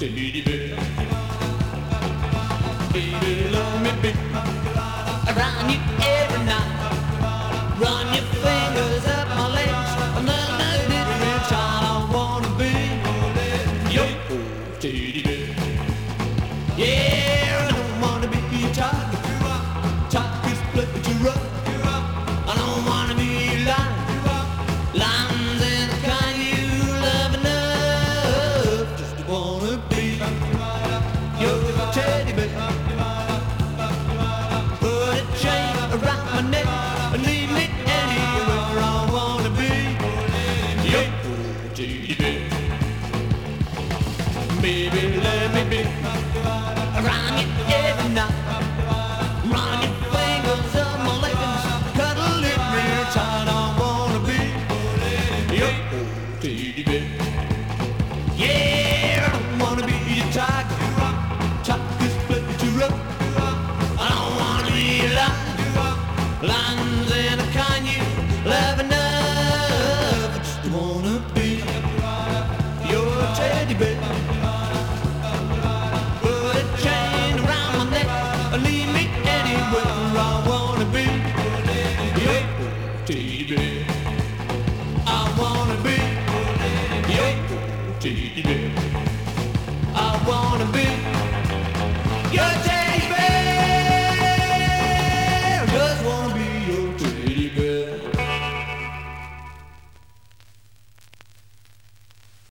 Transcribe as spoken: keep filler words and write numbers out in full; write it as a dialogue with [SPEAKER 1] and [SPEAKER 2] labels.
[SPEAKER 1] teddy bear. Baby, love me, baby. Around you every night. Run your fingers up my legs. Another little child I wanna be. Your teddy bear. Yeah, I don't wanna be a child. Child is played you rough. I don't wanna be lying. Lines in the kind you love enough. Just wanna be your teddy bear. Put a chain around my neck and lead me anywhere I wanna be. Your teddy bear.